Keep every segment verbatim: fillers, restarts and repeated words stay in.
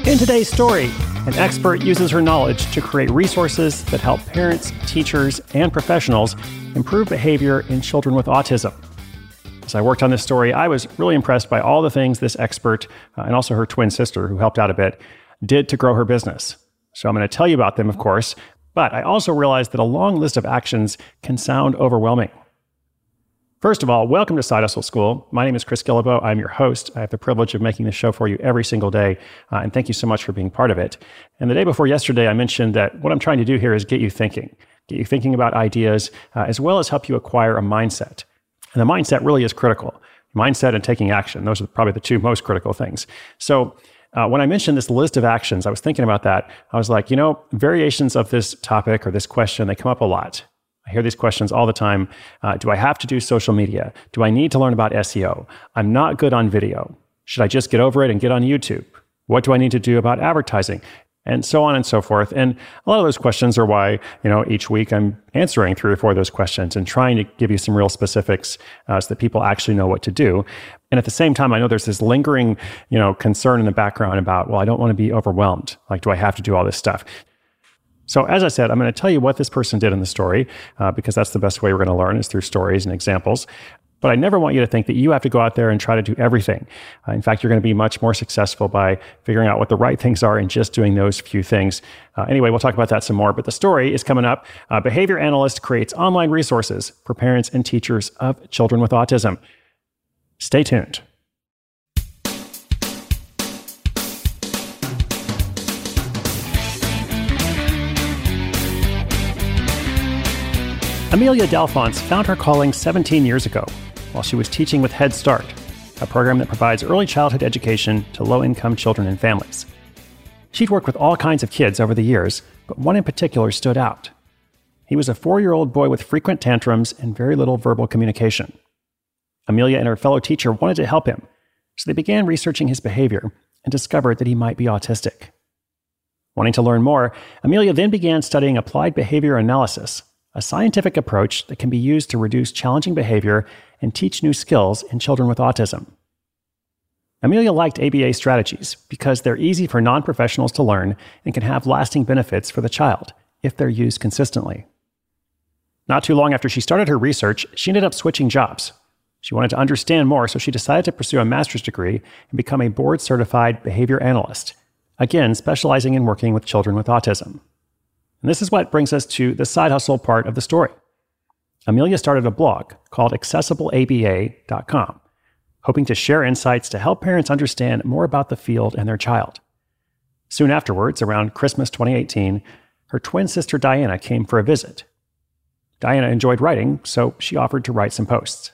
In today's story, an expert uses her knowledge to create resources that help parents, teachers, and professionals improve behavior in children with autism. As I worked on this story, I was really impressed by all the things this expert, uh, and also her twin sister, who helped out a bit, did to grow her business. So I'm going to tell you about them, of course, but I also realized that a long list of actions can sound overwhelming. First of all, welcome to Side Hustle School. My name is Chris Guillebeau. I'm your host. I have the privilege of making this show for you every single day, uh, and thank you so much for being part of it. And the day before yesterday, I mentioned that what I'm trying to do here is get you thinking, get you thinking about ideas, uh, as well as help you acquire a mindset. And the mindset really is critical. Mindset and taking action, those are probably the two most critical things. So uh, when I mentioned this list of actions, I was thinking about that. I was like, you know, variations of this topic or this question, they come up a lot. I hear these questions all the time. Uh, do I have to do social media? Do I need to learn about S E O? I'm not good on video. Should I just get over it and get on YouTube? What do I need to do about advertising? And so on and so forth. And a lot of those questions are why, you know, each week I'm answering three or four of those questions and trying to give you some real specifics uh, so that people actually know what to do. And at the same time, I know there's this lingering, you know, concern in the background about, well, I don't want to be overwhelmed. Like, do I have to do all this stuff? So as I said, I'm going to tell you what this person did in the story, uh, because that's the best way we're going to learn is through stories and examples. But I never want you to think that you have to go out there and try to do everything. Uh, in fact, you're going to be much more successful by figuring out what the right things are and just doing those few things. Uh, anyway, we'll talk about that some more. But the story is coming up. Uh, behavior analyst creates online resources for parents and teachers of children with autism. Stay tuned. Amelia Dalphonse found her calling seventeen years ago while she was teaching with Head Start, a program that provides early childhood education to low-income children and families. She'd worked with all kinds of kids over the years, but one in particular stood out. He was a four-year-old boy with frequent tantrums and very little verbal communication. Amelia and her fellow teacher wanted to help him, so they began researching his behavior and discovered that he might be autistic. Wanting to learn more, Amelia then began studying applied behavior analysis, a scientific approach that can be used to reduce challenging behavior and teach new skills in children with autism. Amelia liked A B A strategies because they're easy for non-professionals to learn and can have lasting benefits for the child if they're used consistently. Not too long after she started her research, she ended up switching jobs. She wanted to understand more, so she decided to pursue a master's degree and become a board-certified behavior analyst, again specializing in working with children with autism. And this is what brings us to the side hustle part of the story. Amelia started a blog called accessible A B A dot com, hoping to share insights to help parents understand more about the field and their child. Soon afterwards, around Christmas twenty eighteen, her twin sister Diana came for a visit. Diana enjoyed writing, so she offered to write some posts.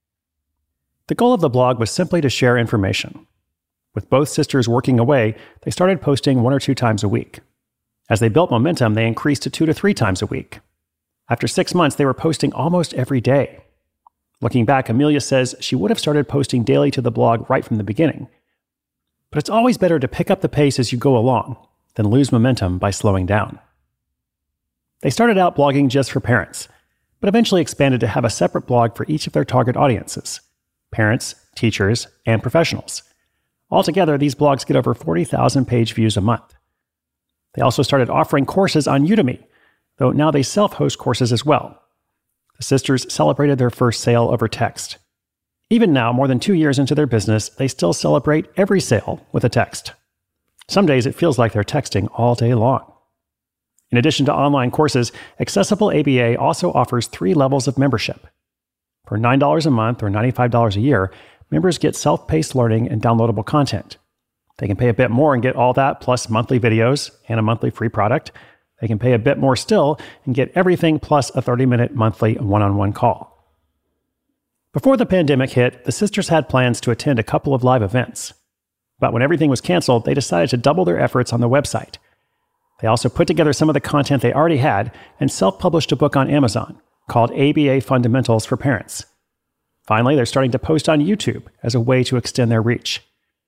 The goal of the blog was simply to share information. With both sisters working away, they started posting one or two times a week. As they built momentum, they increased to two to three times a week. After six months, they were posting almost every day. Looking back, Amelia says she would have started posting daily to the blog right from the beginning. But it's always better to pick up the pace as you go along than lose momentum by slowing down. They started out blogging just for parents, but eventually expanded to have a separate blog for each of their target audiences: parents, teachers, and professionals. Altogether, these blogs get over forty thousand page views a month. They also started offering courses on Udemy, though now they self-host courses as well. The sisters celebrated their first sale over text. Even now, more than two years into their business, they still celebrate every sale with a text. Some days it feels like they're texting all day long. In addition to online courses, Accessible A B A also offers three levels of membership. For nine dollars a month or ninety-five dollars a year, members get self-paced learning and downloadable content. They can pay a bit more and get all that plus monthly videos and a monthly free product. They can pay a bit more still and get everything plus a thirty-minute monthly one-on-one call. Before the pandemic hit, the sisters had plans to attend a couple of live events. But when everything was canceled, they decided to double their efforts on the website. They also put together some of the content they already had and self-published a book on Amazon called A B A Fundamentals for Parents. Finally, they're starting to post on YouTube as a way to extend their reach.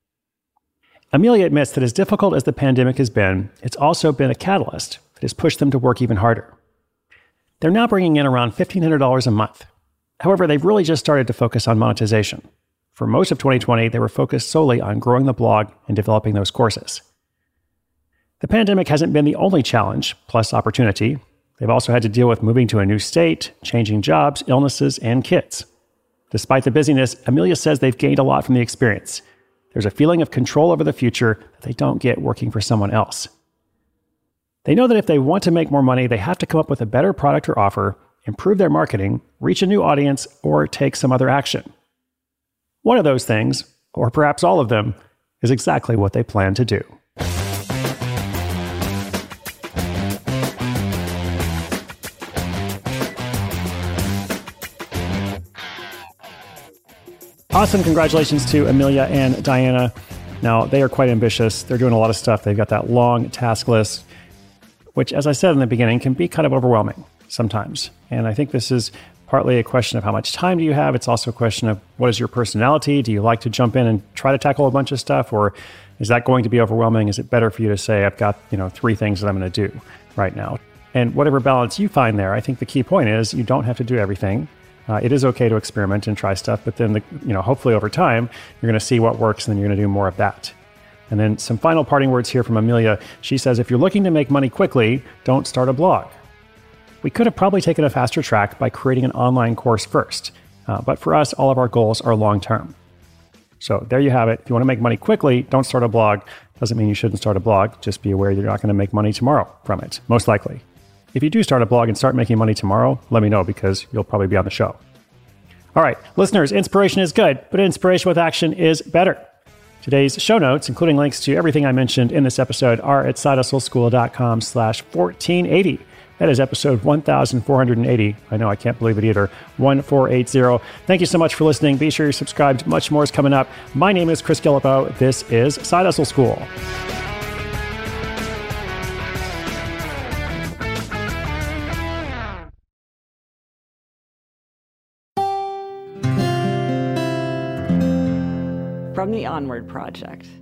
Amelia admits that as difficult as the pandemic has been, it's also been a catalyst that has pushed them to work even harder. They're now bringing in around fifteen hundred dollars a month. However, they've really just started to focus on monetization. For most of twenty twenty, they were focused solely on growing the blog and developing those courses. The pandemic hasn't been the only challenge, plus opportunity. They've also had to deal with moving to a new state, changing jobs, illnesses, and kids. Despite the busyness, Amelia says they've gained a lot from the experience. There's a feeling of control over the future that they don't get working for someone else. They know that if they want to make more money, they have to come up with a better product or offer, improve their marketing, reach a new audience, or take some other action. One of those things, or perhaps all of them, is exactly what they plan to do. Awesome. Congratulations to Amelia and Diana. Now, they are quite ambitious. They're doing a lot of stuff. They've got that long task list, which, as I said in the beginning, can be kind of overwhelming sometimes. And I think this is partly a question of how much time do you have. It's also a question of what is your personality? Do you like to jump in and try to tackle a bunch of stuff? Or is that going to be overwhelming? Is it better for you to say, I've got, you know, three things that I'm going to do right now? And whatever balance you find there, I think the key point is you don't have to do everything. Uh, it is okay to experiment and try stuff, but then, the, you know, hopefully over time, you're going to see what works and then you're going to do more of that. And then some final parting words here from Amelia. She says, if you're looking to make money quickly, don't start a blog. We could have probably taken a faster track by creating an online course first. Uh, but for us, all of our goals are long-term. So there you have it. If you want to make money quickly, don't start a blog. Doesn't mean you shouldn't start a blog. Just be aware you're not going to make money tomorrow from it, most likely. If you do start a blog and start making money tomorrow, let me know because you'll probably be on the show. All right, listeners, inspiration is good, but inspiration with action is better. Today's show notes, including links to everything I mentioned in this episode, are at sidehustleschool.com slash 1480. That is episode one thousand four hundred eighty. I know, I can't believe it either. one four eight zero. Thank you so much for listening. Be sure you're subscribed. Much more is coming up. My name is Chris Guillebeau. This is Side Hustle School. From the Onward Project.